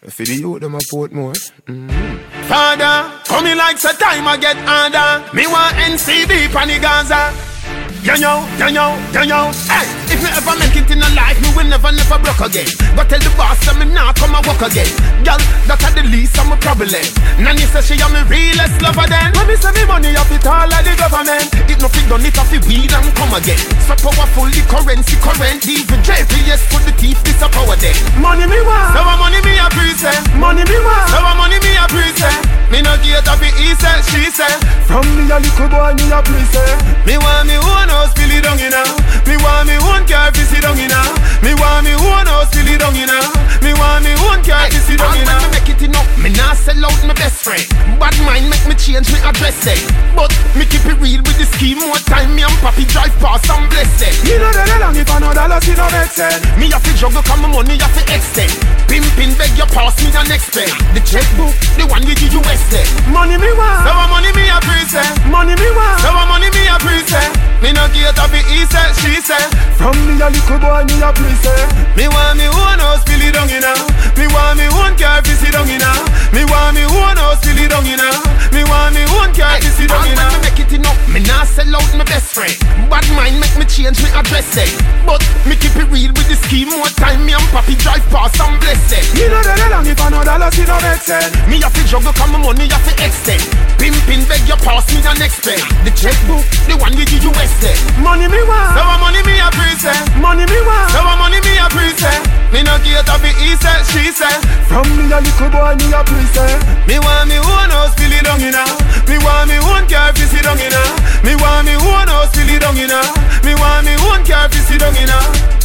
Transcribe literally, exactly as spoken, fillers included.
For the youth, them a port more. Mm-hmm. Father, coming like the time I get harder. Me want N C D pan the Gaza. You know, you know, you know. Hey, if me ever make it in a life, me will never, never broke again. Go tell the boss that me nah come and walk again. Girl, that are the least of my problem. Nanny says she am me realest lover then. When me say me money up it all like the government. It nothing done it off the weed and come again. So powerful the currency current. Even J P S for the thief, this a power then. Money me want, so money me a present. Money me want, so money me a present. Me no get up it, he said, she said. From me a little boy, me a present. Me want me own house, feel it down in her. Me want me own car, feel it down in her. Me want me own house, feel it down in her. Me want me own car, feel it down in her. Me make it enough, me nah sell out my best friend. Bad mind make me change me address eh. But me keep it real with the scheme. More time me and papi drive past and bless it. Me know that long if I know that loss, it don't make sense. Me have to juggle, come my money have to extend. Pimpin' beg you pass me the next pen. The checkbook, the one with the U S A. Money me want, so money me a present. Money me want, so money me a present. Me no get up it, he said, she said. From me a little boy, me a present. Me want me own house, feel it down in her. Me want me own car, feel it down in her. Me want me own house, feel it down in her. Me want me own car, feel it down in her. Me make it enough, me nah sell out my best friend. Bad mind make me change me address eh. But me keep it real with the scheme. More time me and papi drive past and bless it. Me know that long if I know that loss, it don't make sense. Me have to juggle, come my money have to extend. Pimpin' beg you pass me the next pen. The checkbook, the one with the U S A. Money me want, so money me a present. Money me want, so money me a present. Me no get up it, he said, she said. From me a little boy, me a present. Me want me own house, feel it down in her. Me want me own car, feel it down in her. Me want me own house, feel it down in her. Me want me own car, feel it down in her.